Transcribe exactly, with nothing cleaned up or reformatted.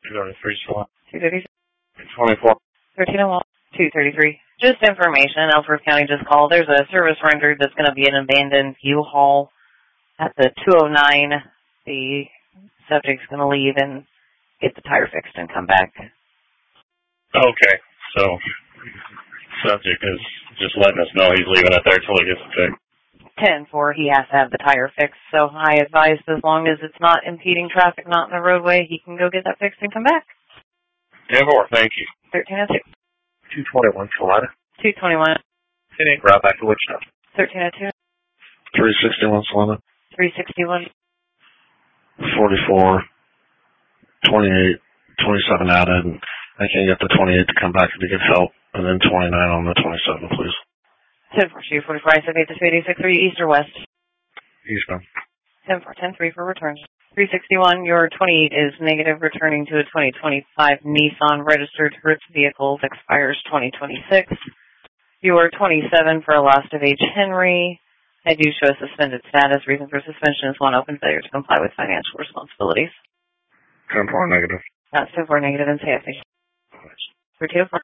two thirty-three, so two thirty-three. twenty-four. thirteen oh one. two thirty-three. Just information, Ellsworth County just called. There's a service rendered that's going to be an abandoned U-Haul at the two oh nine. The subject's going to leave and get the tire fixed and come back. Okay, so subject is just letting us know he's leaving it there till he gets it fixed. ten four, he has to have the tire fixed, so I advised as long as it's not impeding traffic, not in the roadway, he can go get that fixed and come back. ten four, thank you. thirteen oh two. two twenty-one, Salida. two twenty-one. Scenic route back to Wichita. thirteen oh two. three sixty-one, Salida. three sixty-one. forty-four, twenty-eight, twenty-seven added, and I can get the twenty-eight to come back if he gets help, and then twenty-nine on the twenty-seven, please. ten four, two forty-four, I seventy-eight to two eighty-six, are you east or west? Eastbound. ten four, ten three for return. three sixty-one, your twenty-eight is negative, returning to a twenty twenty-five Nissan registered Hertz vehicles, expires twenty twenty-six. Your twenty-seven for a lost of H. Henry. I do show a suspended status. Reason for suspension is one open failure to comply with financial responsibilities. ten four negative. That's ten four negative and safety. For two four.